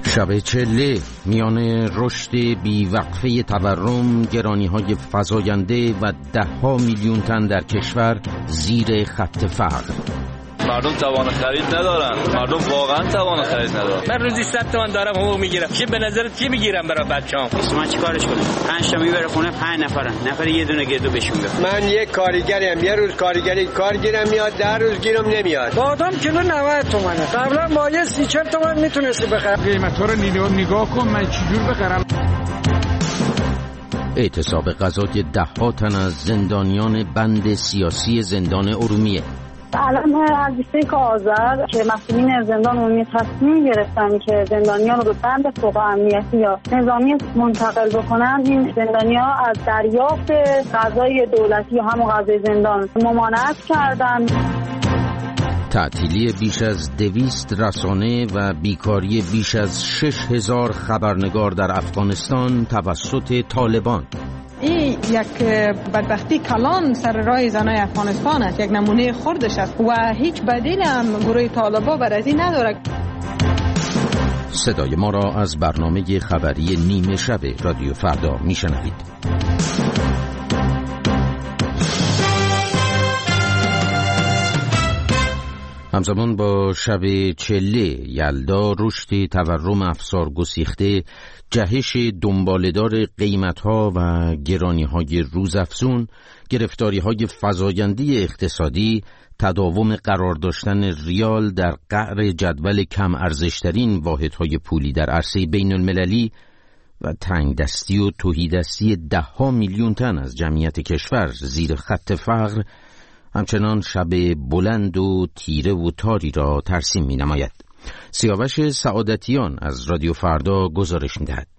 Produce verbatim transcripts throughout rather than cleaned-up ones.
شب چله میان رشد بیوقفه تورم، گرانی‌های فزاینده و ده ها میلیون تن در کشور زیر خط فقر. مردم توان خرید ندارن. مردم واقعا توان خرید ندارن. من روزی صد تومن دارم حقوق میگیرم. چی به نظرت چی میگیرم برای بچه‌ام؟ من چیکارش کنم؟ پنج تا میبره خونه، پنج نفرن. نفر یه دونه گردو بهشون بده. من یک کارگریم. یه روز کارگری کار گیرم میاد، ده روز گیرم نمیاد. بادام کیلو نود تومنه. قبلا با یه سی چهل تومن میتونستی بخری. قیمتا رو نگاه کن، من چجور بخرم؟ اعتصاب غذای ده ها تن از زندانیان بند سیاسی زندان ارومیه. الان از بیست و یک آذر که مسئولین زندان عمومی تصمیم گرفتن که زندانیان رو به بند فوق امنیتی یا نظامی منتقل بکنن، این زندانیان از دریافت غذای دولتی یا همون غذای زندان ممانعت کردن. تعطیلی بیش از دویست رسانه و بیکاری بیش از شش هزار خبرنگار در افغانستان توسط طالبان. این یک بدبختی کلان سر راه زنای افغانستان است، یک نمونه خردش است و هیچ بدیل هم گروه طالبا بر از این ندارد. صدای ما را از برنامه خبری نیمه شب رادیو فردا میشنوید. همزمان با شب چله یلدا، رشد تورم افسار گسیخته، جهش دنباله‌دار قیمت‌ها و گرانی‌های روزافزون، گرفتاری‌های فزاینده اقتصادی، تداوم قرار داشتن ریال در قعر جدول کم ارزشترین واحدهای پولی در عرصه بین المللی و تنگدستی و تهیدستی ده ها میلیون تن از جمعیت کشور زیر خط فقر همچنان شب بلند و تیره و تاری را ترسیم می نماید. سیاوش سعادتیان از رادیو فردا گزارش می دهد.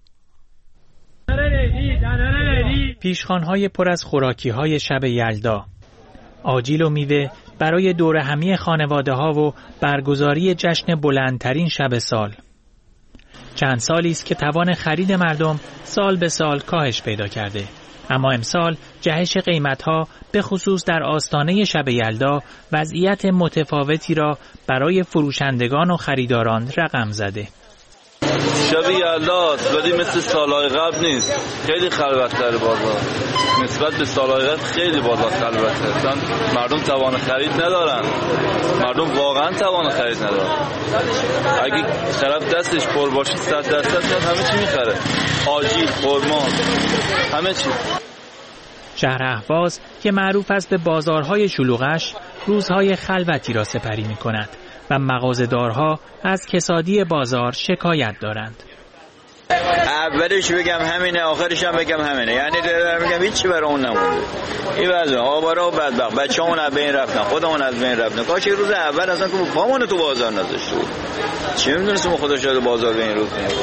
پیشخوان‌های پر از خوراکی‌های شب یلدا، آجیل و میوه برای دور همی خانواده‌ها و برگزاری جشن بلندترین شب سال. چند سالی است که توان خرید مردم سال به سال کاهش پیدا کرده، اما امسال جهش قیمت‌ها به خصوص در آستانه شب یلدا وضعیت متفاوتی را برای فروشندگان و خریداران رقم زده. شب یلداست ولی مثل سالهای قبل نیست، خیلی خلوت‌تر بازار. نسبت به سالهای قبل خیلی بازار خلوت‌تر. مردم توان خرید ندارن. مردم واقعا توان خرید ندارن. اگه طرف دستش پر باشه صد درصد همه چی می‌خره. آجیل، خرما، همه چی. شهر اهواز که معروف است به بازارهای شلوغش، روزهای خلوتی را سپری می‌کند و مغازه‌دارها از کسادی بازار شکایت دارند. اولش بگم همینه، آخرش هم بگم همینه، یعنی دارم میگم هیچی برای اون نمونده. این وضع آوارا و بدبخت، بچه‌مون از بین رفتن، خودمون از بین رفتن. کاش روز اول اصلا که پامون تو بازار نذاشته بود. چه می‌دونستم خدا شاید بازار به این رو کنه.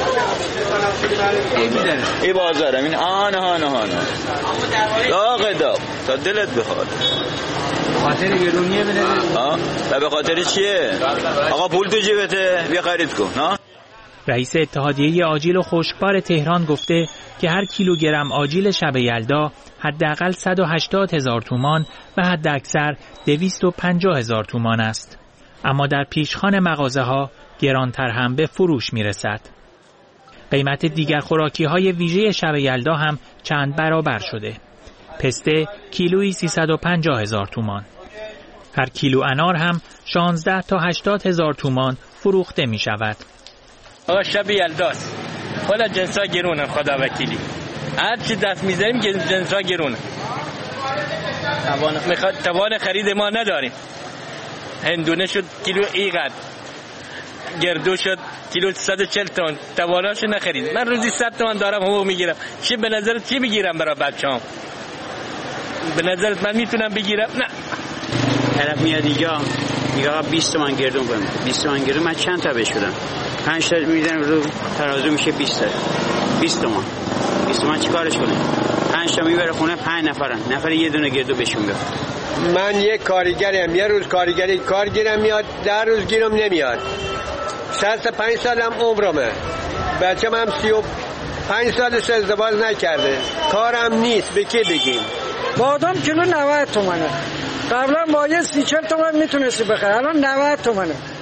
این بازار همین آن آن آن داغ داغ تا دلت بخواد. خاطر گرونیه بده. ها؟ به خاطر چیه؟ آقا پول تو جیبته، بیا خرید کن، ها؟ رئیس اتحادیه آجیل و خشکبار تهران گفته که هر کیلوگرم آجیل شب یلدا حداقل صد و هشتاد هزار تومان و حداکثر دویست و پنجاه هزار تومان است. اما در پیشخوان مغازه‌ها گرانتر هم به فروش میرسد. قیمت دیگر خوراکی‌های ویژه شب یلدا هم چند برابر شده. پسته کیلویی سیصد و پنجاه هزار تومان. هر کیلو انار هم شانزده تا هشتاد هزار تومان فروخته می شود. آقا شب یلداست، خدا جنسا گرونن، خدا وکیلی هر چی دست میزنیم جنسا گرونن. میخواد توان خرید ما نداریم. هندونه شد کیلو ایقد، گردو شد کیلو صد و چهل تومن، تواناشو نخرید. من روزی صد تومن دارم حقوق میگیرم. چی به نظرت چی میگیرم برای بچه‌ام؟ به نظرت من میتونم بگیرم؟ نه. طرف میاد اینجا میگه آقا بیست تومن گردو بهم. بیست تومن گردو من چند تا بشورم؟ پنج تا میذارم رو ترازو میشه بیست تا. بیست تومن. بیست تومن چیکارش کنه؟ پنج تا میبره خونه، پنج نفرن. نفر یه دونه گردو بهشون بده. من یک کارگریم. یه روز کارگری کار گیرم میاد، ده روز گیرم نمیاد. شصت و پنج سالم عمرمه. بچه‌م هم سی و پنج سالش ازدواج نکرده. کارم نیست، به کی بگیم؟ بادام کیلو نود تومنه. قبلا با یه سی چهل تومن میتونستی بخری، الان نود تومنه.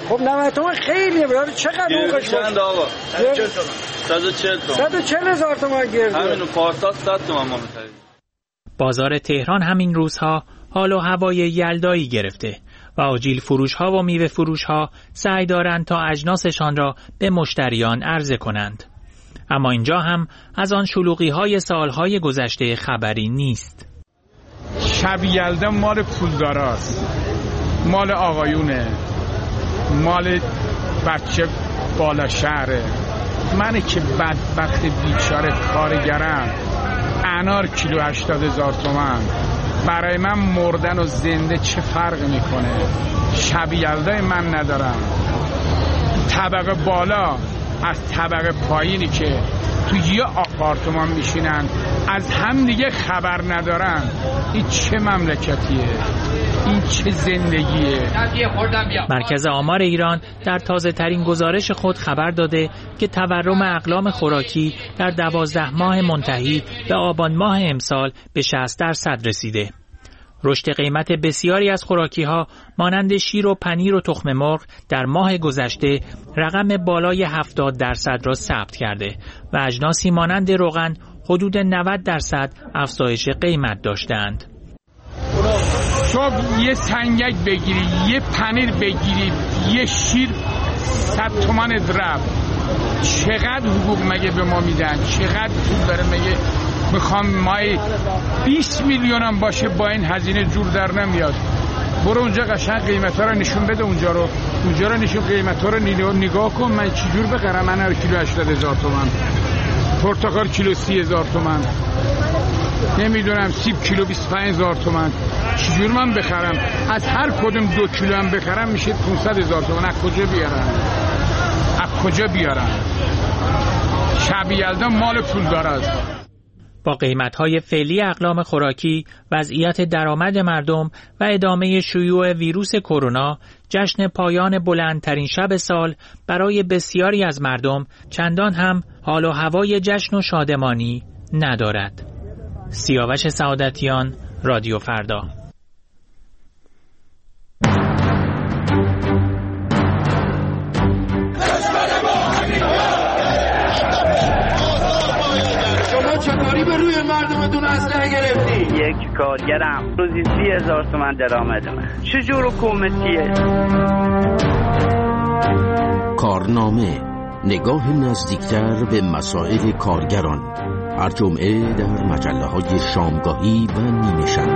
خب نود تومن خیلیه برای چقدر حقوقش باشه؟ چند آقا؟ صد و چهل تومن. صد و چهل هزار تومن گرده. همینو پارسال صد تومن ما می‌خریم. بازار تهران همین روزها حال و هوای یلدایی گرفته و آجیل فروش ها و میوه فروش ها سعی دارند تا اجناسشان را به مشتریان عرضه کنند. اما اینجا هم از آن شلوغی های سالهای گذشته خبری نیست. شب یلدا مال پولداراست، مال آقایونه، مال بچه بالا شهره. من که بدبخت بیچاره کارگرم، انار کیلو هشتاد هزار تومن، برای من مردن و زنده چه فرق میکنه؟ شب یلدای من ندارم. طبقه بالا از طبقه پایینی که تو یه آپارتمان میشینن از هم دیگه خبر ندارن. این چه مملکتیه؟ این چه زندگیه؟ مرکز آمار ایران در تازه ترین گزارش خود خبر داده که تورم اقلام خوراکی در دوازده ماه منتهی به آبان ماه امسال به شصت درصد رسیده. رشد قیمت بسیاری از خوراکی‌ها مانند شیر و پنیر و تخم مرغ در ماه گذشته رقم بالای هفتاد درصد را ثبت کرده و اجناسی مانند روغن حدود نود درصد افزایش قیمت داشتند. صبح یه سنگک بگیری، یه پنیر بگیری، یه شیر صد تومن درب. چقدر حقوق مگه به ما میدن؟ چقدر پول داره مگه؟ میخوام مای بیست میلیون هم باشه با این هزینه جور در نمیاد. برو اونجا قشنگ قیمتا رو نشون بده، اونجا رو اونجا رو نشون قیمتا رو نگاه کن. من چی جور بخرم؟ من هر کیلو هشتاد هزار تومن، پرتقال کیلو سی هزار تومن، نمیدونم سیب کیلو بیست و پنج هزار تومن. چی جور من بخرم؟ از هر کدوم دو کیلو هم بخرم میشه پانصد هزار تومن. از کجا بیارم؟ از کجا بیارم؟ شب یلدا مال پولدار است. با قیمت‌های فعلی اقلام خوراکی، وضعیت درآمد مردم و ادامه شیوع ویروس کرونا، جشن پایان بلندترین شب سال برای بسیاری از مردم چندان هم حال و هوای جشن و شادمانی ندارد. سیاوش سعادتیان، رادیو فردا. چطوری به روی مردمتون اسلحه گرفتی؟ یک کارگرم روزی سی هزار تومن درآمدمه. چجور حکومتیه؟ کارنامه، نگاه نزدیکتر به مسائل کارگران، هر جمعه در مجله‌های شامگاهی و نیمه شب.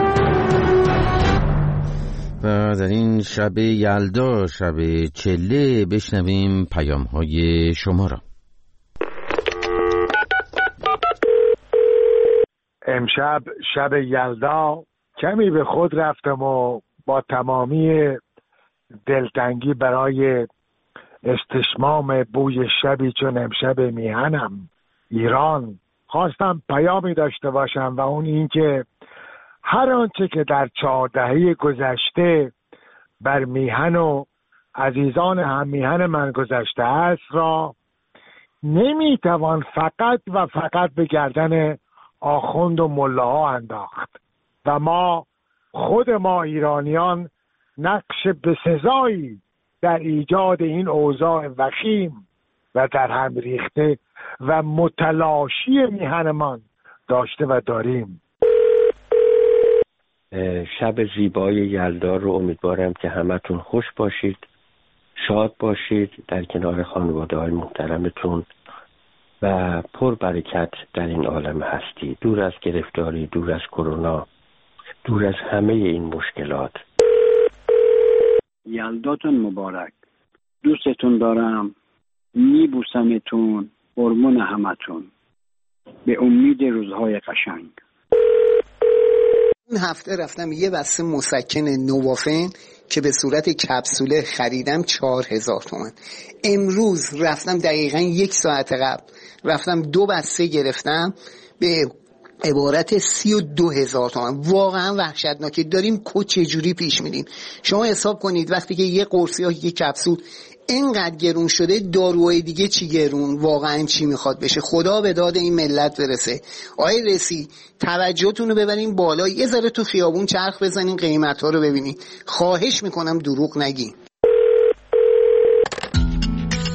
و در این شب یلدا، شب چله، بشنویم پیام‌های شما را. امشب شب یلدا کمی به خود رفتم و با تمامی دلتنگی برای استشمام بوی شبی چون امشب میهنم ایران خواستم پیامی داشته باشم، و اون این که هر آنچه که در چهار دهه گذشته بر میهن و عزیزان هم میهن من گذشته است را نمیتوان فقط و فقط به گردن آخوند و ملاها انداخت و ما خود ما ایرانیان نقش بسزایی در ایجاد این اوضاع وخیم و در هم ریخته و متلاشی میهنمان داشته و داریم. شب زیبای یلدا رو امیدوارم که همتون خوش باشید، شاد باشید در کنار خانواده‌های محترمتون و پر برکت در این عالم هستی، دور از گرفتاری، دور از کرونا، دور از همه این مشکلات. یلداتون مبارک. دوستتون دارم، میبوسمتون، قربون همتون، به امید روزهای قشنگ. این هفته رفتم یه بسته مسکن نوافن که به صورت کپسوله خریدم چهار هزار تومن. امروز رفتم دقیقا یک ساعت قبل رفتم دو بسته گرفتم به عبارت سی و دو هزار تومن. واقعا وحشتناکه. داریم کو چجوری پیش میریم؟ شما حساب کنید وقتی که یه قرص یا یه کپسول اینقدر گرون شده، داروهای دیگه چی گرون؟ واقعا چی میخواد بشه؟ خدا به داد این ملت برسه. آقای رئیسی توجهتون رو ببرین بالا، یه ذره تو خیابون چرخ بزنین، قیمت ها رو ببینین. خواهش میکنم دروغ نگین.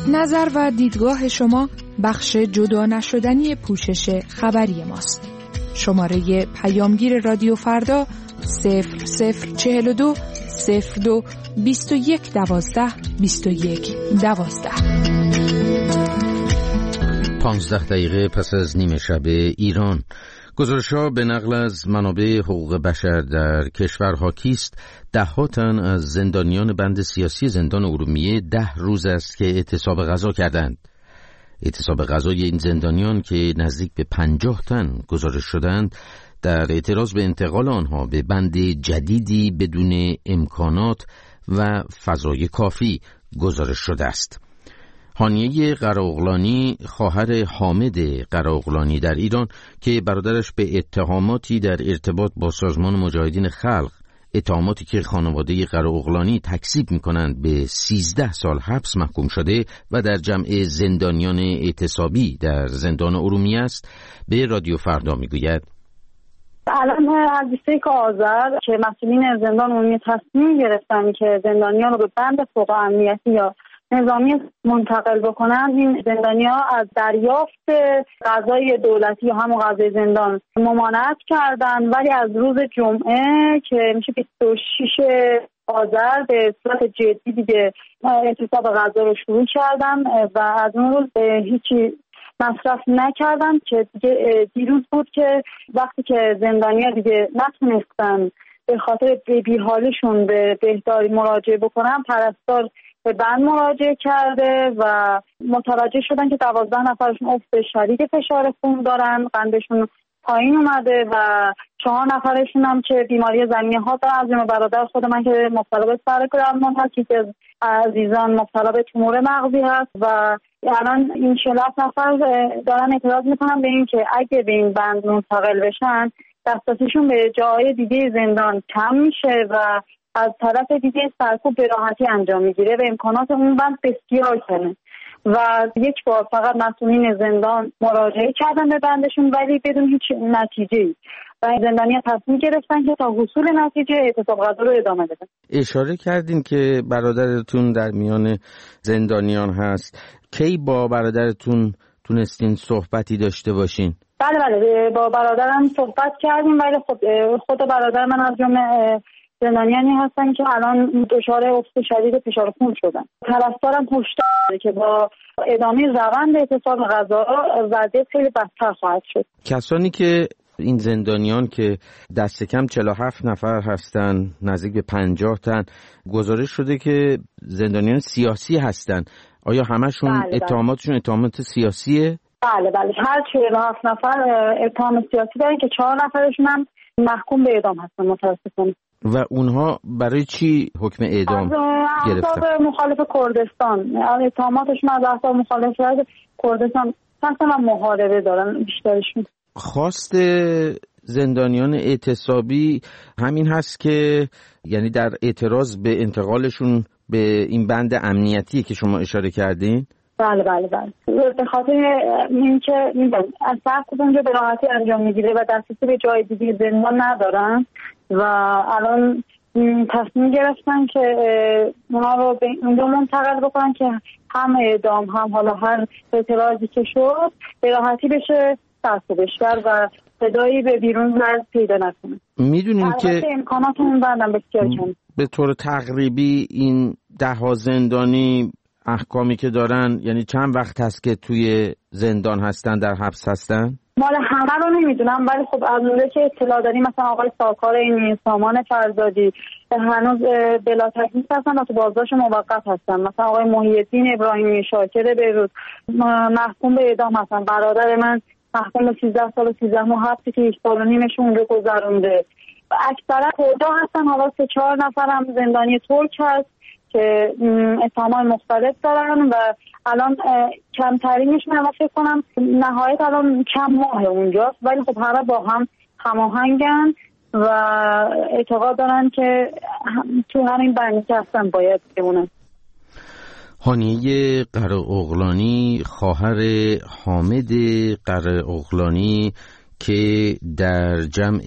نظر و دیدگاه شما بخش جدا نشدنی پوشش خبری ماست. شماره پیامگیر رادیو فردا صفر صفر چهل و دو صفر دو بیست و یک دوازده بیست و یک دوازده. پانزده دقیقه پس از نیمه شب ایران. گزارش‌ها به نقل از منابع حقوق بشر در کشور حاکی است ده‌ها تن از زندانیان بند سیاسی زندان ارومیه ده روز است که اعتصاب غذا کردند. اعتصاب غذای این زندانیان که نزدیک به پنجاه تن گزارش شدند در اعتراض به انتقال آنها به بند جدیدی بدون امکانات و فضای کافی گزارش شده است. هانیه قراقلانی خواهر حامد قراقلانی در ایران که برادرش به اتهاماتی در ارتباط با سازمان مجاهدین خلق، اتهاماتی که خانواده قراقلانی تکذیب می‌کنند، به سیزده سال حبس محکوم شده و در جمع زندانیان اعتصابی در زندان ارومیه است، به رادیو فردا میگوید الان از بیست و یک آذر که مسئولین زندان ارومیه تصمیم گرفتن که زندانیان رو به بند فوق امنیتی یا نظامی منتقل بکنن، این زندانی‌ها از دریافت غذای دولتی یا همون غذای زندان ممانعت کردن، ولی از روز جمعه که میشه بیست و شش آذر به صورت جدی دیگه اعتصاب غذا رو شروع کردن و از اون روز هیچی مصرف نکردن که دیگه دیروز بود که وقتی که زندانی‌ها دیگه نتونستن به خاطر بی‌حالیشون به بهداری مراجعه بکنن، پرستار به بند مراجعه کرده و متوجه شدن که دوازده نفرشون افت شدید فشار خون دارن، قندشون پایین اومده و چهار نفرشون هم که بیماری زمینی ها دارن. از جمله برادر خود من که مبتلا به سرطان درمان هست، که از عزیزان مبتلا به تومور مغزی هست و الان این چهل نفر دارن اعتراض میکنن به این که اگه به این بند منتقل بشن دسترسیشون به جای دیگه زندان کم میشه و از طرف دیگه سرکوب به راحتی انجام میگیره و امکانات اون بند بسیار کمه و یک بار فقط مسئولین زندان مراجعه کردن به بندشون ولی بدون هیچ نتیجه‌ای و زندانیان تصمیم گرفتن که تا حصول نتیجه اعتصاب غذا رو ادامه بدن. اشاره کردین که برادرتون در میان زندانیان هست. کی با برادرتون تونستین صحبتی داشته باشین؟ بله بله با برادرم صحبت کردیم، ولی خود خود برادر من از جمله زندانیانی هستن که الان دچار افت شدید فشار خون شدن. پرستارم هشدار داده که با ادامه روند اعتصاب غذا وضعیت خیلی بدتر خواهد شد. کسانی که این زندانیان که دست کم چهل و هفت نفر هستن، نزدیک به پنجاه تن گزارش شده که زندانیان سیاسی هستن، آیا همشون بله اتهاماتشون بله. اتهامات سیاسیه؟ بله بله هر چهل و هفت نفر اتهام سیاسی دارن که چهار نفرشون هم محکوم به اعدام هستن متاسفانه. و اونها برای چی حکم اعدام گرفتن؟ از احزاب مخالف کردستان، اتهاماتشون از احزاب مخالف کردستان اصلا محاربه دارن بیشترشون. خواست زندانیان اعتصابی همین هست که یعنی در اعتراض به انتقالشون به این بند امنیتی که شما اشاره کردین؟ بله بله بله به خاطر اینکه از سرکوب اونجا به راحتی انجام میگیره و دسترسی به جای دیگه زندان ندارن و الان تصمیم گرفتن که اونا رو به اونجا منتقل بکنن که هم اعدام هم حالا هر اعتراضی که شد به راحتی بشه سرکوبش کرد و صدایی به بیرون پیدا نکنه. میدونیم که امکاناتمون بندن بسیار کم. به طور تقریبی این ده ها زندانی احکامی که دارن، یعنی چند وقت هست که توی زندان هستن، در حبس هستن؟ مال همه رو نمیدونم ولی خب از اونجا که اطلاع داریم مثلا آقای ساکار اینی، سامان فرزادی هنوز بلا تکلیف هستن و تو بازداشت موقت هستن. مثلا آقای محی الدین ابراهیمی، شاکر بیروت محکوم به اعدام هستن. برادر من محکوم به سیزده سال و سیزده ماه حبسی که یک سال و نیمشون رو گذرونده. اکثرا کجا هستن؟ حالا سه چهار نفر هم زندانی ترک هست که اتهامات مختلف دارن و الان کمترینشون هم فکر کنم نهایت الان کم ماه اونجاست، ولی خب همه با هم هماهنگن و اعتقاد دارن که تو همین بندی که هستن باید بمونن. هانیه قراقلانی خواهر حامد قراقلانی که در جمع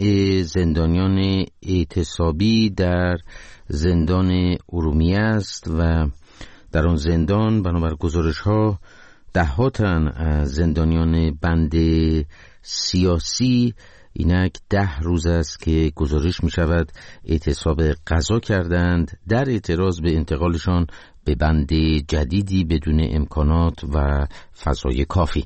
زندانیان اعتصابی در زندان ارومیه است و در آن زندان بنابر گزارش‌ها ده‌ها تن از زندانیان بند سیاسی اینک ده روز است که گزارش می شود اعتصاب غذا کردند در اعتراض به انتقالشان به بند جدیدی بدون امکانات و فضای کافی.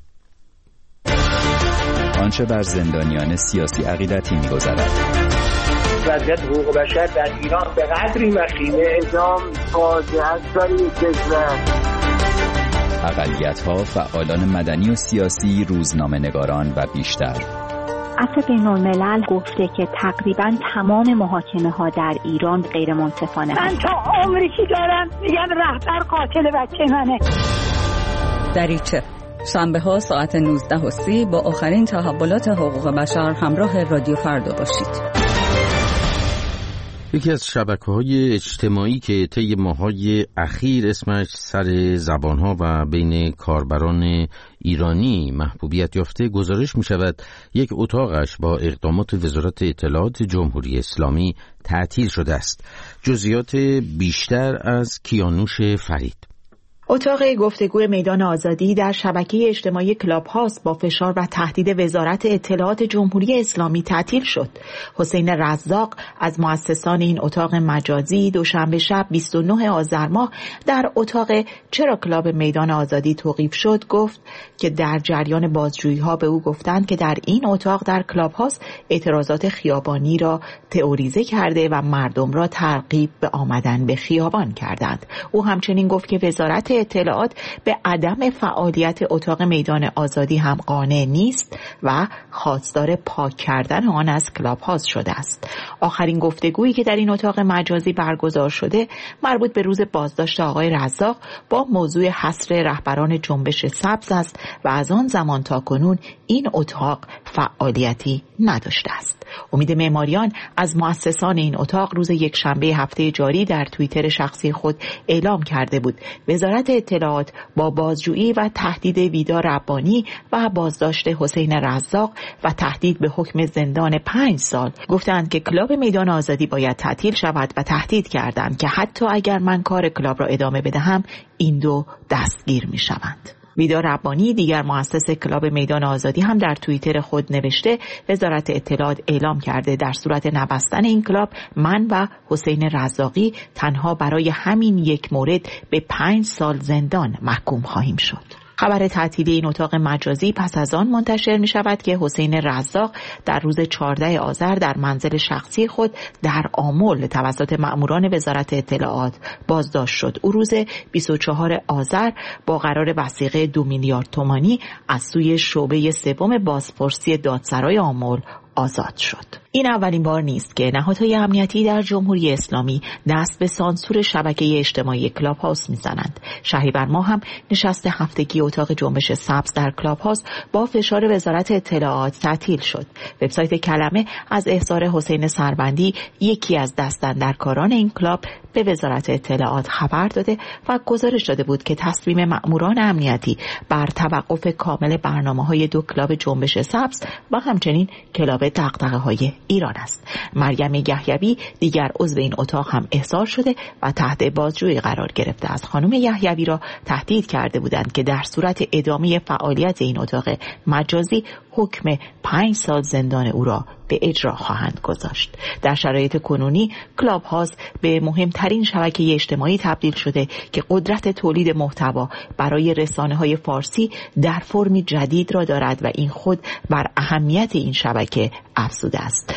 آنچه بر زندانیان سیاسی عقیدتی می گذرد. وضعیت حقوق بشر در ایران به قدری وخیمه، اعدام فاجعه است در این کشور. اقلیت‌ها، فعالان مدنی و سیاسی، روزنامه‌نگاران و بیشتر. عفو بین‌الملل گفته که تقریباً تمام محاکمه ها در ایران غیر منصفانه. من تا عمری که دارم میگن رهبر قاتل بچه منه. دریچه شنبه ها ساعت نوزده و سی با آخرین تحولات حقوق بشر همراه رادیو فردا باشید. یکی از شبکه‌های اجتماعی که طی ماه‌های اخیر اسمش سر زبان‌ها و بین کاربران ایرانی محبوبیت یافته، گزارش می‌شود یک اتاقش با اقدامات وزارت اطلاعات جمهوری اسلامی تعطیل شده است. جزئیات بیشتر از کیانوش فرید. اتاق گفتگو میدان آزادی در شبکه اجتماعی کلاب هاوس با فشار و تهدید وزارت اطلاعات جمهوری اسلامی تعطیل شد. حسین رزاق از مؤسسان این اتاق مجازی دوشنبه شب بیست و نه آذر ماه در اتاق چرا کلاب میدان آزادی توقیف شد گفت که در جریان بازجویی ها به او گفتند که در این اتاق در کلاب هاوس اعتراضات خیابانی را تئوریزه کرده و مردم را ترغیب به آمدن به خیابان کردند. او همچنین گفت که وزارت اطلاعات به عدم فعالیت اتاق میدان آزادی هم قانع نیست و خواستار پاک کردن آن از کلاب هاوس شده است. آخرین گفتگویی که در این اتاق مجازی برگزار شده مربوط به روز بازداشت آقای رزاق با موضوع حصر رهبران جنبش سبز است و از آن زمان تا کنون این اتاق فعالیتی نداشته است. امید معماریان از مؤسسان این اتاق روز یک شنبه هفته جاری در توییتر شخصی خود اعلام کرده بود وزارت اطلاعات با بازجویی و تهدید ویدا ربانی و بازداشت حسین رزاق و تهدید به حکم زندان پنج سال گفتند که کلاب میدان آزادی باید تعطیل شود و تهدید کردند که حتی اگر من کار کلاب را ادامه بدهم این دو دستگیر می شوند. ویدا ربانی دیگر مؤسس کلاب میدان آزادی هم در توییتر خود نوشته وزارت اطلاعات اعلام کرده در صورت نبستن این کلاب من و حسین رزاقی تنها برای همین یک مورد به پنج سال زندان محکوم خواهیم شد. خبر تعطیلی این اتاق مجازی پس از آن منتشر می شود که حسین رزاق در روز چهاردهم آذر در منزل شخصی خود در آمل توسط مأموران وزارت اطلاعات بازداشت شد. او روز بیست و چهارم آذر با قرار وثیقه دو میلیارد تومانی از سوی شعبه سوم بازپرسی دادسرای آمل آزاد شد. این اولین بار نیست که نهادهای امنیتی در جمهوری اسلامی دست به سانسور شبکه اجتماعی کلاب هاوس میزنند. شهریور ماه هم نشست هفتگی اتاق جنبش سبز در کلاب هاوس با فشار وزارت اطلاعات تعطیل شد. وبسایت کلمه از احضار حسین سربندی یکی از دستاندرکاران این کلاب به وزارت اطلاعات خبر داده و گزارش داده بود که تصمیم مأموران امنیتی بر توقف کامل برنامه‌های دو کلاب جنبش سبز و همچنین کلاب دغدغه‌های ایران است. مریم یحیوی دیگر عضو این اتاق هم احضار شده و تحت بازجویی قرار گرفته است. خانم یحیوی را تهدید کرده بودند که در صورت ادامه فعالیت این اتاق مجازی حکم پنج سال زندان او را به اجرا خواهند گذاشت. در شرایط کنونی کلاب هاوس به مهمترین شبکه اجتماعی تبدیل شده که قدرت تولید محتوا برای رسانه‌های فارسی در فرمی جدید را دارد و این خود بر اهمیت این شبکه افزوده است.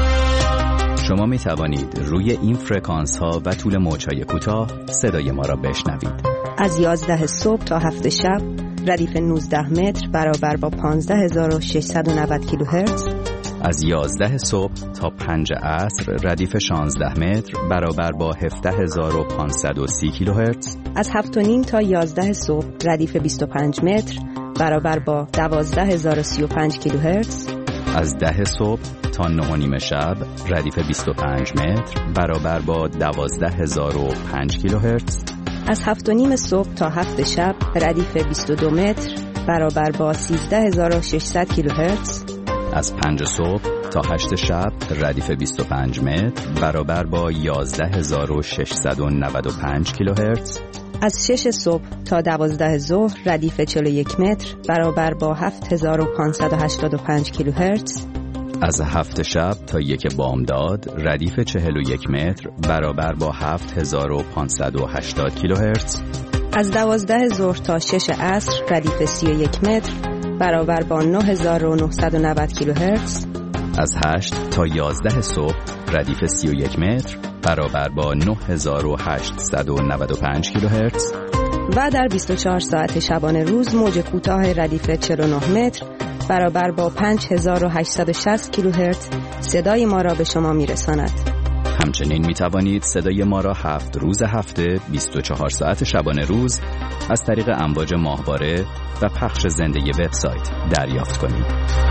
شما می توانید روی این فرکانس ها و طول موج‌های کوتاه صدای ما را بشنوید. از یازده صبح تا هفت شب ردیف نوزده متر برابر با پانزده هزار و ششصد و نود کیلوهرتز. از یازده صبح تا پنج عصر ردیف شانزده متر برابر با هفده هزار و پانصد و سی کیلوهرتز. از هفت و نیم تا یازده صبح ردیف بیست و پنج متر برابر با دوازده هزار و سی و پنج کیلوهرتز. از ده صبح تا نه و نیم شب ردیف بیست و پنج متر برابر با دوازده هزار و پنج کیلوهرتز. از هفت و نیم صبح تا هفت شب ردیف بیست و دو متر برابر با سیزده هزار و ششصد کیلوهرتز. از پنج صبح تا هشت شب ردیف بیست و پنج متر برابر با یازده هزار و ششصد و نود و پنج کیلوهرتز. از شش صبح تا دوازده ظهر ردیف چهل و یک متر برابر با هفت هزار و پانصد و هشتاد و پنج کیلوهرتز. از هفت شب تا یک بامداد ردیف چهل و یک متر برابر با هفت هزار و پانصد و هشتاد کیلوهرتز. از دوازده ظهر تا شش عصر ردیف سی و یک متر برابر با نه هزار و نهصد و نود کیلوهرتز. از هشت تا یازده صبح ردیف سی و یک متر برابر با نه هزار و هشتصد و نود و پنج کیلوهرتز. و در بیست و چهار ساعت شبانه روز موج کوتاه ردیف چهل و نه متر برابر با پنج هزار و هشتصد و شصت کیلوهرتز صدای ما را به شما میرساند. همچنین می توانید صدای ما را هفت روز هفته بیست و چهار ساعت شبانه روز از طریق امواج ماهواره و پخش زنده وبسایت دریافت کنید.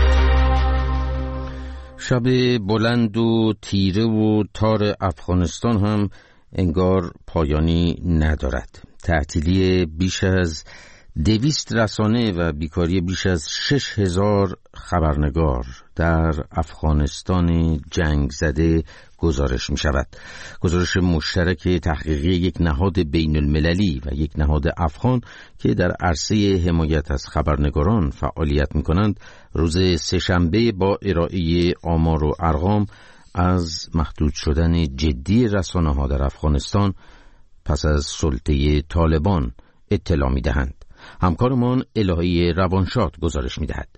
شب بلند و تیره و تار افغانستان هم انگار پایانی ندارد. تعطیلی بیش از دویست رسانه و بیکاری بیش از شش هزار خبرنگار در افغانستان جنگ زده گزارش می شود. گزارش مشترک تحقیقی یک نهاد بین المللی و یک نهاد افغان که در عرصه حمایت از خبرنگاران فعالیت می کنند روز سه‌شنبه با ارائه آمار و ارقام از محدود شدن جدی رسانه ها در افغانستان پس از سلطه طالبان اطلاع می دهند. همکارمان الهی روانشاد گزارش می دهد.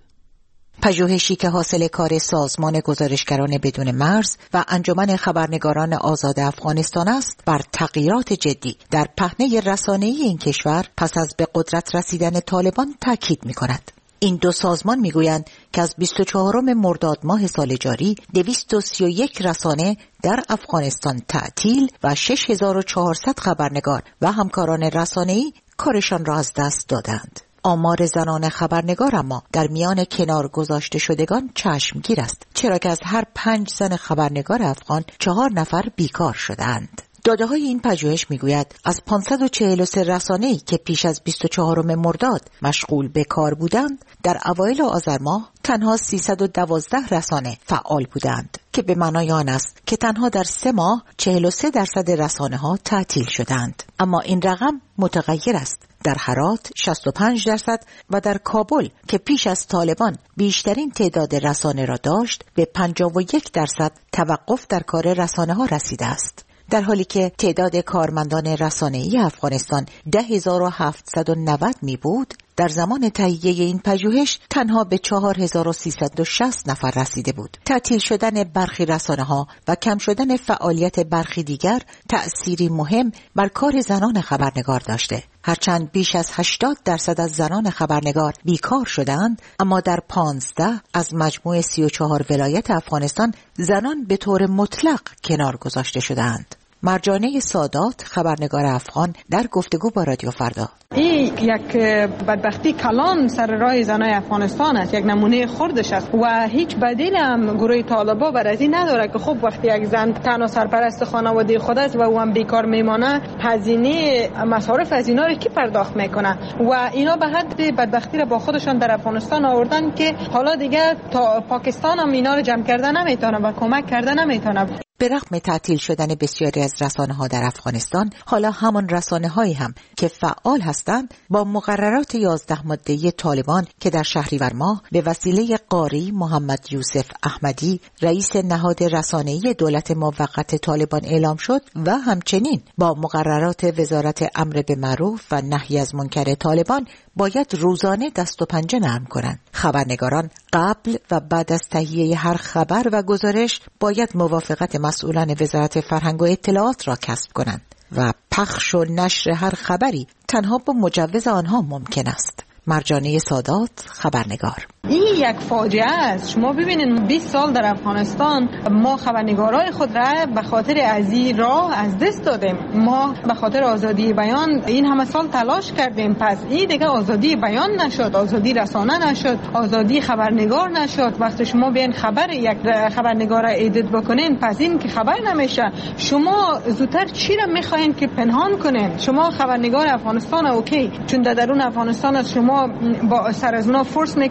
پژوهشی که حاصل کار سازمان گزارشگران بدون مرز و انجمن خبرنگاران آزاد افغانستان است، بر تغییرات جدی در پهنه رسانه‌ای این کشور پس از به قدرت رسیدن طالبان تاکید می‌کند. این دو سازمان میگویند که از بیست و چهارم مرداد ماه سال جاری دویست و سی و یک رسانه در افغانستان تعطیل و شش هزار و چهارصد خبرنگار و همکاران رسانه‌ای کارشان را از دست دادند. آمار زنان خبرنگار اما در میان کنار گذاشته شدگان چشمگیر است، چرا که از هر پنج زن خبرنگار افغان چهار نفر بیکار شدند. داده های این پژوهش میگوید از پانصد و چهل و سه رسانه‌ای که پیش از بیست و چهارم مرداد مشغول به کار بودند، در اوایل آذر ماه تنها سیصد و دوازده رسانه فعال بودند، که به معنای آن است که تنها در سه ماه چهل و سه درصد رسانه ها تعطیل شدند. اما این رقم متغیر است. در هرات شصت و پنج درصد و در کابل که پیش از طالبان بیشترین تعداد رسانه را داشت به پنجاه و یک درصد توقف در کار رسانه ها رسیده است. در حالی که تعداد کارمندان رسانه‌ای افغانستان ده هزار و هفتصد و نود می بود، در زمان تهیه این پژوهش تنها به چهار هزار و سیصد و شصت نفر رسیده بود. تعطیل شدن برخی رسانه‌ها و کم شدن فعالیت برخی دیگر تأثیری مهم بر کار زنان خبرنگار داشته. هرچند بیش از هشتاد درصد از زنان خبرنگار بیکار شدند، اما در پانزده از مجموع سی و چهار ولایت افغانستان زنان به طور مطلق کنار گذاشته شدند. مرجانه سادات، خبرنگار افغان، در گفتگو با رادیو فردا: این یک بدبختی کلان سر راه زنای افغانستان است، یک نمونه خردش است و هیچ بدیل هم گروه طالبا بر از این نداره که خب وقتی یک زن تنها سرپرست خانواده خود است و او هم بیکار میمانه، هزینه مصارف از اینا رو کی پرداخت میکنه؟ و اینا به حد بدبختی را با خودشان در افغانستان آوردن که حالا دیگه تا پاکستان هم اینا رو جمع کردن نمیتونه و کمک کردن نمیتونه. به رغم تعطیل شدن بسیاری از رسانه‌ها در افغانستان، حالا همان رسانه‌هایی هم که فعال هستند با مقررات یازده ماده‌ای طالبان که در شهریور ماه به وسیله قاری محمد یوسف احمدی رئیس نهاد رسانه‌ای دولت موقت طالبان اعلام شد و همچنین با مقررات وزارت امر به معروف و نهی از منکر طالبان باید روزانه دست و پنجه نرم کنند. خبرنگاران قبل و بعد از تهیه هر خبر و گزارش باید موافقت مسئولان وزارت فرهنگ و اطلاعات را کسب کنند و پخش و نشر هر خبری تنها با مجوز آنها ممکن است. مرجانه سادات، خبرنگار: این یک فاجعه است. شما ببینید بیست سال در افغانستان ما خبرنگارای خود را به خاطر از این راه از دست دادیم. ما به خاطر آزادی بیان این همه سال تلاش کردیم، پس این دیگه آزادی بیان نشد، آزادی رسانه نشد، آزادی خبرنگار نشد. وقتی شما بیان خبر یک خبرنگار را ادیت بکنین، پس این که خبر نمیشه. شما زودتر چی را میخواین که پنهان کنین؟ شما خبرنگار افغانستان اوکی، چون در درون افغانستان شما با سر از اونا فورس میکنین و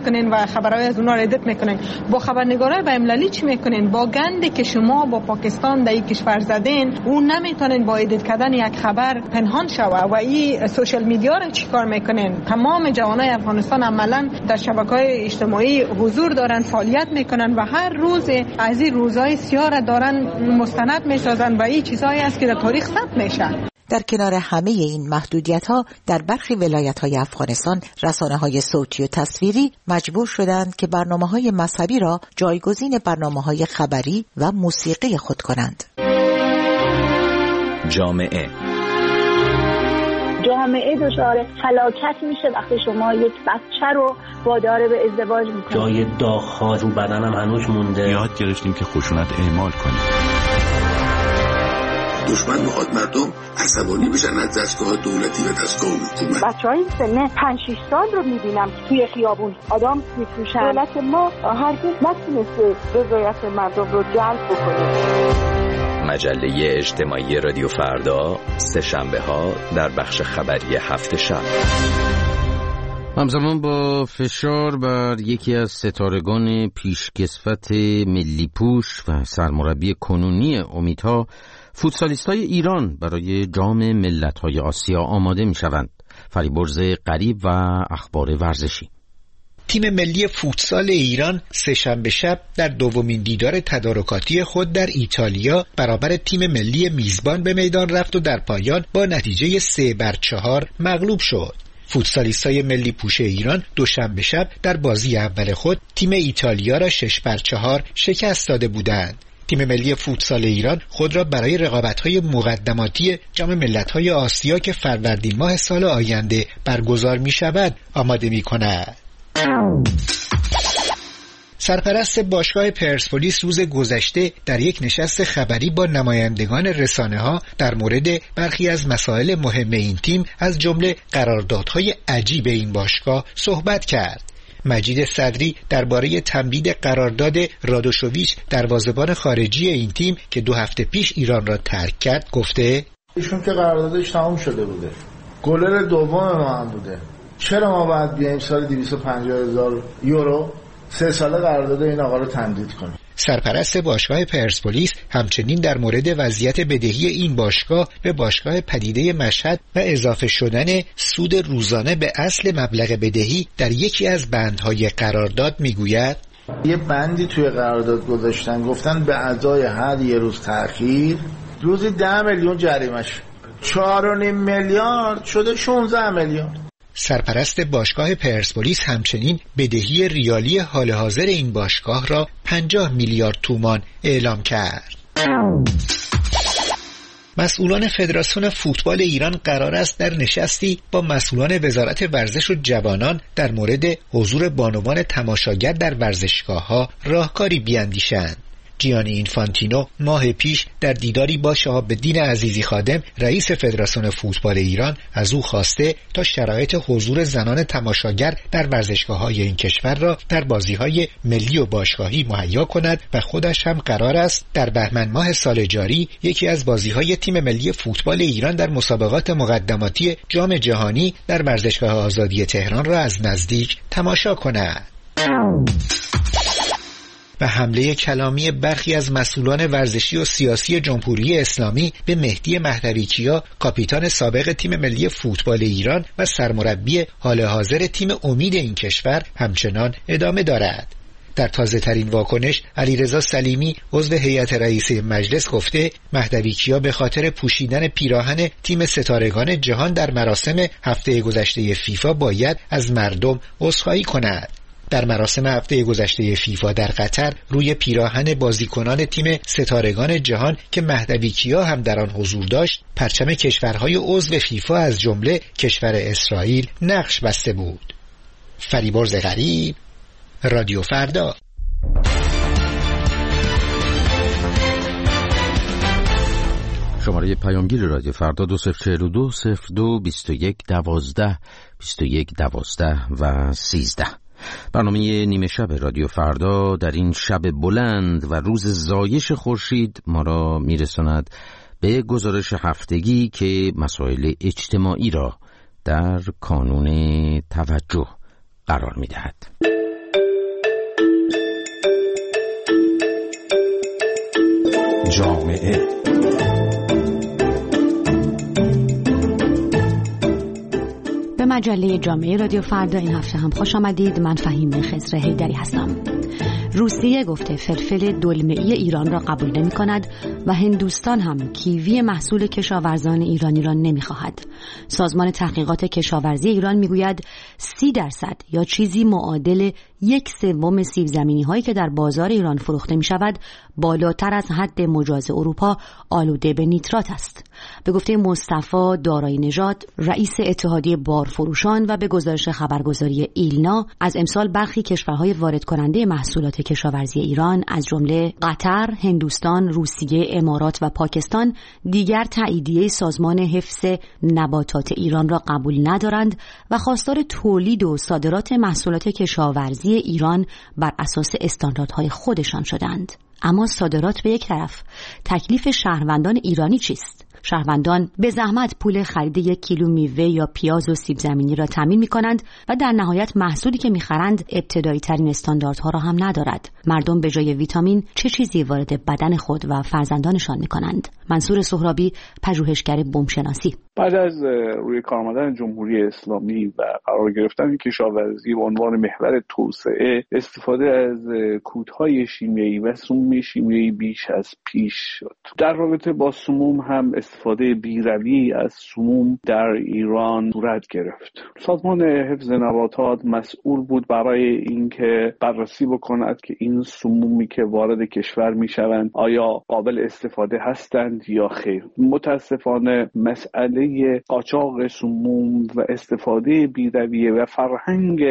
خبرهای از اونها را ادیت میکنین. با خبرنگارای بین‌المللی چی میکنین؟ با گندی که شما با پاکستان در این کشور زدین، اون نمیتونین با ادیت کردن یک خبر پنهان شوه. و این سوشال میدیا را چیکار میکنین؟ تمام جوانای افغانستان عملاً در شبکه‌های اجتماعی حضور دارن، فعالیت میکنن و هر روز از این روزهای سیاه را دارن مستند میسازن و این چیزایی است که در تاریخ ثبت میشه. در کنار همه این محدودیت‌ها در برخی ولایت‌های افغانستان رسانه‌های صوتی و تصویری مجبور شدند که برنامه‌های مذهبی را جایگزین برنامه‌های خبری و موسیقی خود کنند. جامعه جامعه دچار فلاکت میشه وقتی شما یک بچه رو وادار به ازدواج میکنید. جای داغ‌ها رو بدنم هنوز مونده. یاد گرفتیم که خشونت اعمال کنیم. دشمن میخواد مردم عصبانی بشن از دستگاه دولتی و دستگاه حکومت. بچهای سن پنج شش سال رو میبینم توی خیابون آدم میفروشن. دولت ما هرگز نتونسته رضایت مردم رو جلب بکنه. مجله اجتماعی رادیو فردا سه شنبه ها در بخش خبری هفت شب. همزمان با فشار بر یکی از ستارگان پیشکسوت ملی پوش و سرمربی کنونی امیدها، فوتسالیستای ایران برای جام ملت‌های آسیا آماده می‌شوند. فریبرز قریب و اخبار ورزشی. تیم ملی فوتسال ایران سه‌شنبه شب در دومین دیدار تدارکاتی خود در ایتالیا برابر تیم ملی میزبان به میدان رفت و در پایان با نتیجه سه بر چهار مغلوب شد. فوتسالیستای ملی پوش ایران دوشنبه شب در بازی اول خود تیم ایتالیا را شش بر چهار شکست داده بودند. تیم ملی فوتسال ایران خود را برای رقابت‌های مقدماتی جام ملت‌های آسیا که فروردین ماه سال آینده برگزار می‌شود آماده می‌کند. سرپرست باشگاه پرسپولیس روز گذشته در یک نشست خبری با نمایندگان رسانه‌ها در مورد برخی از مسائل مهم این تیم از جمله قراردادهای عجیب این باشگاه صحبت کرد. مجید صدری درباره تمدید قرارداد رادوشوویچ دروازه‌بان خارجی این تیم که دو هفته پیش ایران را ترک کرد گفته ایشون که قراردادش تمام شده بوده، گلر دوم ما هم بوده، چرا ما باید بیایم سال دویست و پنجاه هزار یورو سه ساله قرارداد این آقا رو تمدید کنیم؟ سرپرست باشگاه پرسپولیس همچنین در مورد وضعیت بدهی این باشگاه به باشگاه پدیده مشهد و اضافه شدن سود روزانه به اصل مبلغ بدهی در یکی از بندهای قرارداد میگوید یه بندی توی قرارداد گذاشتن، گفتن به ازای هر یه روز تأخیر روزی ده میلیون جریمش، چهار و نیم میلیارد شده شانزده میلیارد. سرپرست باشگاه پرسپولیس همچنین بدهی ریالی حال حاضر این باشگاه را پنجاه میلیارد تومان اعلام کرد. مسئولان فدراسیون فوتبال ایران قرار است در نشستی با مسئولان وزارت ورزش و جوانان در مورد حضور بانوان تماشاگر در ورزشگاه‌ها راهکاری بیاندیشند. جیانی اینفانتینو ماه پیش در دیداری با شهاب الدین عزیزی خادم رئیس فدراسیون فوتبال ایران از او خواسته تا شرایط حضور زنان تماشاگر در ورزشگاه‌های این کشور را در بازی‌های ملی و باشگاهی مهیا کند و خودش هم قرار است در بهمن ماه سال جاری یکی از بازی‌های تیم ملی فوتبال ایران در مسابقات مقدماتی جام جهانی در ورزشگاه آزادی تهران را از نزدیک تماشا کند. و حمله کلامی برخی از مسئولان ورزشی و سیاسی جمهوری اسلامی به مهدی مهدوی‌کیا کاپیتان سابق تیم ملی فوتبال ایران و سرمربی حال حاضر تیم امید این کشور همچنان ادامه دارد. در تازه ترین واکنش علیرضا سلیمی عضو هیئت رئیسه مجلس گفته مهدوی‌کیا به خاطر پوشیدن پیراهن تیم ستارگان جهان در مراسم هفته گذشته فیفا باید از مردم عذرخواهی کند. در مراسم هفته گذشته فیفا در قطر روی پیراهن بازیکنان تیم ستارگان جهان که مهدوی‌کیا هم در آن حضور داشت پرچم کشورهای عضو فیفا از جمله کشور اسرائیل نقش بسته بود. فریبرز قریب، رادیو فردا. شماره پیامگیر رادیو فردا دو صفر چهل و دو صفر دو بیست و یک دوازده بیست و یک دوازده و سیزده. برنامه نیمه شب رادیو فردا در این شب بلند و روز زایش خورشید ما را میرساند به گزارش هفتگی که مسائل اجتماعی را در کانون توجه قرار میدهد. جامعه. به مجله جامعه رادیو فردا این هفته هم خوش آمدید. من فهیم خضر حیدری هستم. روسیه گفته فلفل دلمه‌ای ایران را قبول نمی کند و هندوستان هم کیوی محصول کشاورزان ایرانی را نمی خواهد. سازمان تحقیقات کشاورزی ایران می گوید سی درصد یا چیزی معادل یک سوم سیب زمینی هایی که در بازار ایران فروخته می شود بالاتر از حد مجاز اروپا آلوده به نیترات است. به گفته مصطفی دارایی نژاد رئیس اتحادیه بارفروشان و به گزارش خبرگزاری ایلنا از امسال برخی کشورهای وارد کننده محصولات کشاورزی ایران از جمله قطر، هندوستان، روسیه، امارات و پاکستان دیگر تاییدیه سازمان حفظ نباتات ایران را قبول ندارند و خواستار تولید و صادرات محصولات کشاورزی ایران بر اساس استانداردهای خودشان شدند. اما صادرات به یک طرف، تکلیف شهروندان ایرانی چیست؟ شهروندان به زحمت پول خرید یک کیلو میوه یا پیاز و سیب زمینی را تامین می کنند و در نهایت محصولی که می خرند ابتدایی ترین استانداردها را هم ندارد. مردم به جای ویتامین چه چیزی وارد بدن خود و فرزندانشان می کنند؟ منصور سهرابی، پژوهشگر بومشناسی: بعد از روی کار آمدن جمهوری اسلامی و قرار گرفتن کشاورزی به عنوان محور توسعه، استفاده از کودهای شیمیایی و سموم شیمیایی بیش از پیش شد. در رابطه با سموم هم استفاده بیروی از سموم در ایران صورت گرفت. سازمان حفظ نباتات مسئول بود برای اینکه بررسی بکند که این سمومی که وارد کشور میشوند آیا قابل استفاده هستند یا خیر. متاسفانه مسئله قاچاق سموم و استفاده بیرویه و فرهنگ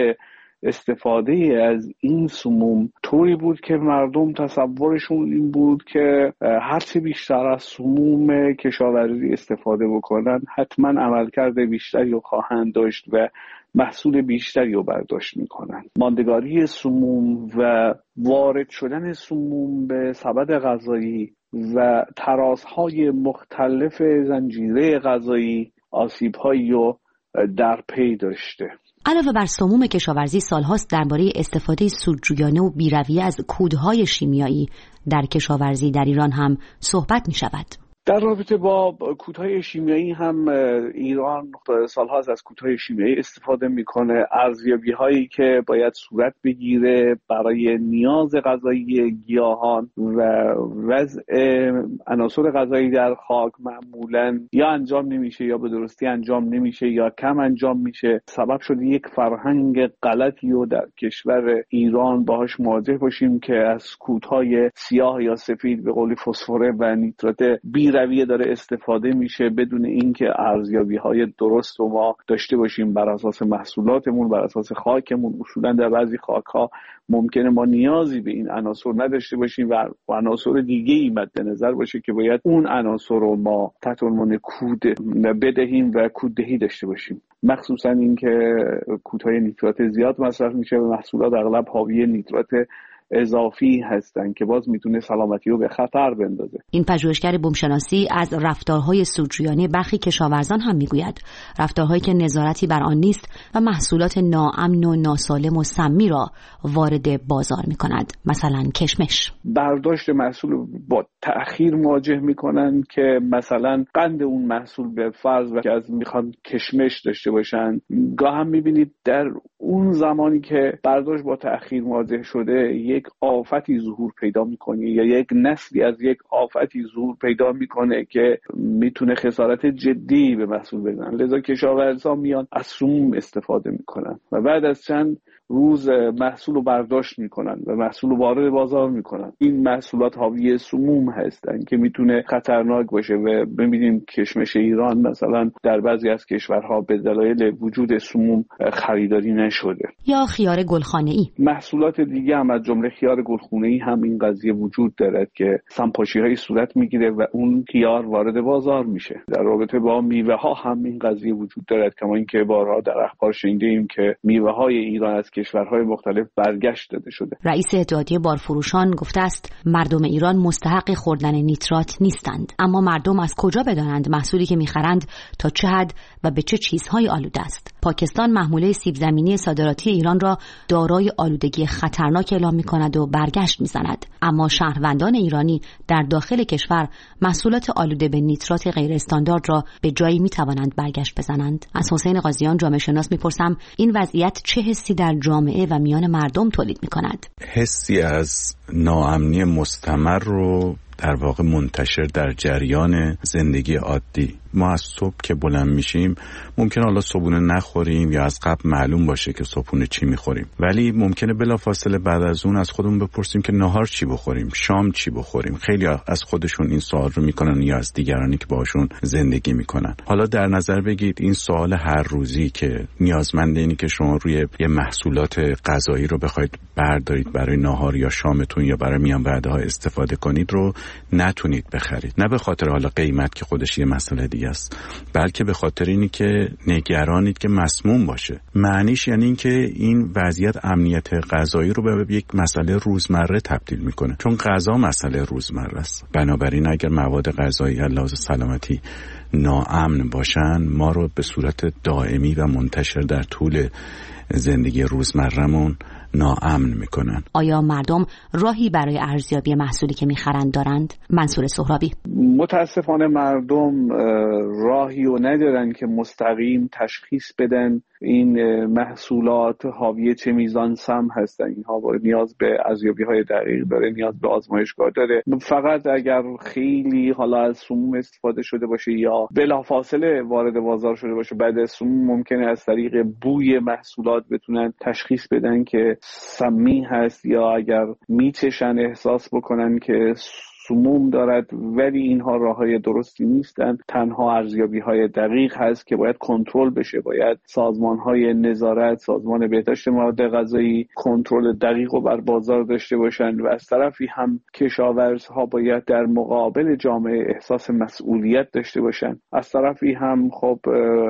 استفاده از این سموم طوری بود که مردم تصورشون این بود که هرچی بیشتر از سموم کشاورزی استفاده بکنن حتما عملکرد بیشتری رو خواهند داشت و محصول بیشتری رو برداشت میکنن. ماندگاری سموم و وارد شدن سموم به سبد غذایی و ترازهای مختلف زنجیره غذایی آسیب‌هایی رو در پی داشته. علاوه بر سموم کشاورزی، سالهاست درباره استفاده سودجویانه و بیرویه از کودهای شیمیایی در کشاورزی در ایران هم صحبت می شود. در رابطه با کودهای شیمیایی هم ایران سالهاست از کودهای شیمیایی استفاده میکنه. ارزیابی هایی که باید صورت بگیره برای نیاز غذایی گیاهان و وضع عناصر غذایی در خاک معمولا یا انجام نمیشه یا به درستی انجام نمیشه یا کم انجام میشه. سبب شده یک فرهنگ غلطی رو در کشور ایران باهاش مواجه باشیم که از کودهای سیاه یا سفید به قولی فسفر و نیترات بیرویه رویه داره استفاده میشه بدون اینکه ارزیابی‌های درست رو ما داشته باشیم بر اساس محصولاتمون، بر اساس خاکمون. اصولا در بعضی خاک‌ها ممکنه ما نیازی به این عناصر نداشته باشیم و عناصر دیگه‌ای مد نظر باشه که باید اون عناصر رو ما تحت عنوان کود بدهیم و کوددهی داشته باشیم. مخصوصا اینکه کودهای نیترات زیاد مصرف میشه و محصولات اغلب حاوی نیترات اضافی هستن که باز میتونه سلامتی رو به خطر بندازه. این پژوهشگر بومشناسی از رفتارهای سودجویانه برخی کشاورزان هم میگوید، رفتارهایی که نظارتی بر آن نیست و محصولات ناامن و ناسالم و سمی را وارد بازار میکند. مثلا کشمش. برداشت محصول با تأخیر مواجه میکنن که مثلا قند اون محصول به فرض که از میخوان کشمش داشته باشن، گاه هم میبینید در اون زمانی که برداشت با تأخیر مواجه شده یک آفتی ظهور پیدا میکنه یا یک نسلی از یک آفتی ظهور پیدا میکنه که میتونه خسارت جدی به محصول بزنه. لذا کشاورزان میان از سموم استفاده میکنن و بعد از چند روز محصول رو برداشت میکنن و محصول رو وارد بازار میکنن. این محصولات حاوی سموم هستن که میتونه خطرناک باشه و ببینیم کشمش ایران مثلا در بعضی از کشورها به دلایل وجود سموم خریداری نشده. یا خیار گلخانه‌ای. محصولات دیگه هم از جمله خیار گلخانه‌ای هم این قضیه وجود دارد که سمپاشی‌های صورت میگیره و اون خیار وارد بازار میشه. در رابطه با میوه ها هم این قضیه وجود دارد، کما اینکه بارها در اخبار شنیدیم که میوه های ایران از کشورهای مختلف برگشت داده شده. رئیس اتحادیه بارفروشان گفته است مردم ایران مستحق خوردن نیترات نیستند، اما مردم از کجا بدانند محصولی که میخرند تا چه حد و به چه چیزهای آلوده است. پاکستان محموله سیب زمینی صادراتی ایران را دارای آلودگی خطرناک اعلام می‌کند و برگشت می‌زند، اما شهروندان ایرانی در داخل کشور محصولات آلوده به نیترات غیر استاندارد را به جایی می‌توانند برگشت بزنند. از حسین قاضیان جامعه شناس می‌پرسم این وضعیت چه حسی در جامعه و میان مردم تولید می‌کند؟ حسی از ناامنی مستمر رو در واقع منتشر در جریان زندگی عادی. ما از صبح که بلند میشیم ممکنه حالا صبحونه نخوریم یا از قبل معلوم باشه که صبحونه چی میخوریم، ولی ممکنه بلافاصله بعد از اون از خودمون بپرسیم که نهار چی بخوریم، شام چی بخوریم. خیلی از خودشون این سوال رو میکنن یا از دیگرانی که باشون زندگی میکنن. حالا در نظر بگید این سوال هر روزی که نیازمند اینی که شما روی یه محصولات غذایی رو بخواید بردارید برای نهار یا شامتون یا برای میان وعده ها استفاده کنید رو نتونید بخرید. نه به خاطر حالا قیمت که خودش یه مسئله دیگه است، بلکه به خاطر اینی که نگرانید که مسموم باشه. معنیش یعنی این که این وضعیت امنیت غذایی رو به یک مسئله روزمره تبدیل میکنه، چون غذا مسئله روزمره است. بنابراین اگر مواد غذایی از لحاظ سلامتی ناامن باشن، ما رو به صورت دائمی و منتشر در طول زندگی روزمره‌مون ناامن میکنن. آیا مردم راهی برای ارزیابی محصولی که میخرند دارند؟ منصور سهرابی: متاسفانه مردم راهی رو ندارن که مستقیم تشخیص بدن این محصولات حاوی چه میزان سم هستن. اینها نیاز به ارزیابی های دقیق داره، نیاز به آزمایشگاه داره. فقط اگر خیلی حالا از سموم استفاده شده باشه یا بلافاصله وارد بازار شده باشه بعد از سموم، ممکنه از طریق بوی محصولات بتونن تشخیص بدن که سمی هست، یا اگر میچشن احساس بکنن که سموم دارد، ولی اینها راههای درستی نیستن. تنها ارزیابی های دقیق هست که باید کنترل بشه. باید سازمان های نظارت، سازمان بهداشت مواد غذایی کنترل دقیق و بر بازار داشته باشند، و از طرفی هم کشاورزها باید در مقابل جامعه احساس مسئولیت داشته باشند. از طرفی هم خب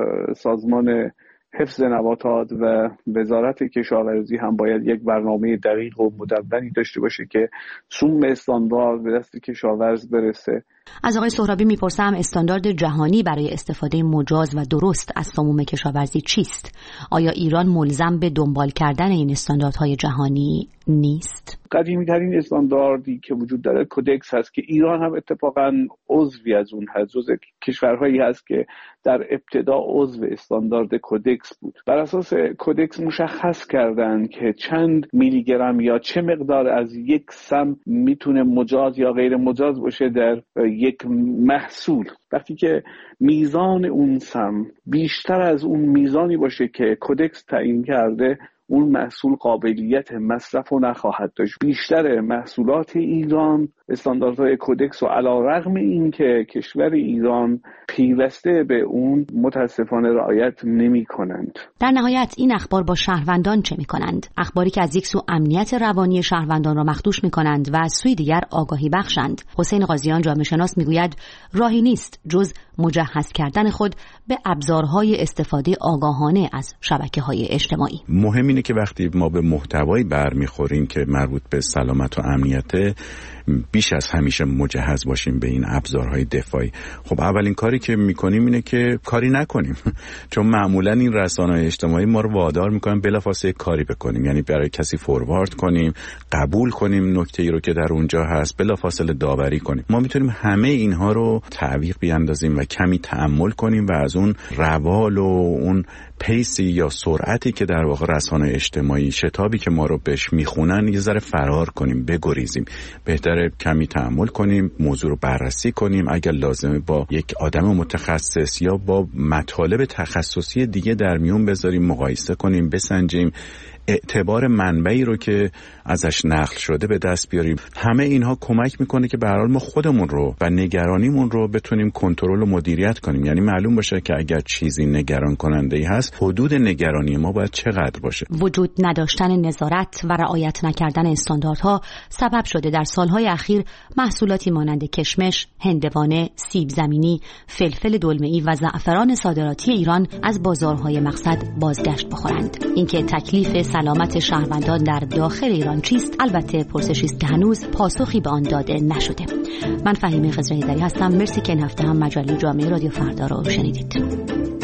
سازمان حفظ نباتات و وزارت کشاورزی هم باید یک برنامه دقیق و مدونی داشته باشه که سوم استاندارد به دست کشاورز برسه. از آقای سهرابی میپرسم استاندارد جهانی برای استفاده مجاز و درست از سموم کشاورزی چیست؟ آیا ایران ملزم به دنبال کردن این استانداردهای جهانی نیست؟ قدیمی ترین استانداردی که وجود داره کودکس هست که ایران هم اتفاقا عضوی از اون هست، جزء کشورهایی هست که در ابتدا عضو استاندارد کودکس بود. بر اساس کودکس مشخص کردن که چند میلی گرم یا چه مقدار از یک سم میتونه مجاز یا غیر مجاز باشه در یک محصول. وقتی که میزان اون سم بیشتر از اون میزانی باشه که کودکس تعیین کرده، اون محصول قابلیت مصرف رو نخواهد داشت. بیشتر محصولات ایران استانداردهای کودکس و علی‌رغم این که کشور ایران پیوسته به اون متاسفانه رعایت نمی کنند. در نهایت این اخبار با شهروندان چه می کنند؟ اخباری که از یک سو امنیت روانی شهروندان را مخدوش می کنند و از سوی دیگر آگاهی بخشند. حسین قاضیان جامعه شناس می گوید راهی نیست جز مجهز کردن خود به ابزارهای استفاده آگاهانه از شبکه‌های اجتماعی. مهم اینه که وقتی ما به محتوایی برمیخوریم که مربوط به سلامت و امنیت، بیش از همیشه مجهز باشیم به این ابزارهای دفاعی. خب اولین کاری که میکنیم اینه که کاری نکنیم، چون معمولا این رسانه‌های اجتماعی ما رو وادار میکنن بلافاصله کاری بکنیم، یعنی برای کسی فوروارد کنیم، قبول کنیم نکته‌ای رو که در اونجا هست، بلافاصله داوری کنیم. ما میتونیم همه اینها رو تعویق بیاندازیم و کمی تأمل کنیم و از اون روال و اون پیسی یا سرعتی که در واقع رسانه‌های اجتماعی شتابی که ما رو بهش میخونن یه ذره فرار کنیم، بگریزیم. بهتره کمی تأمل کنیم، موضوع رو بررسی کنیم، اگر لازمه با یک آدم متخصص یا با مطالب تخصصی دیگه در میون بذاریم، مقایسه کنیم، بسنجیم، اعتبار منبعی رو که ازش نقل شده به دست بیاریم. همه اینها کمک میکنه که به هر حال ما خودمون رو و نگرانیمون رو بتونیم کنترل و مدیریت کنیم. یعنی معلوم باشه که اگر چیزی نگران کننده ای هست، حدود نگرانی ما باید چقدر باشه. وجود نداشتن نظارت و رعایت نکردن استانداردها سبب شده در سالهای اخیر محصولاتی مانند کشمش، هندوانه، سیب زمینی، فلفل دلمه‌ای و زعفران صادراتی ایران از بازارهای مقصد بازگشت بخورند. اینکه تکلیف سلامت شهروندان در داخل ایران چیست؟ البته پرسشی است که هنوز پاسخی به آن داده نشده. من فهیمه خضرهیدری هستم. مرسی که این هفته هم مجله جامعه رادیو فردا رو شنیدید.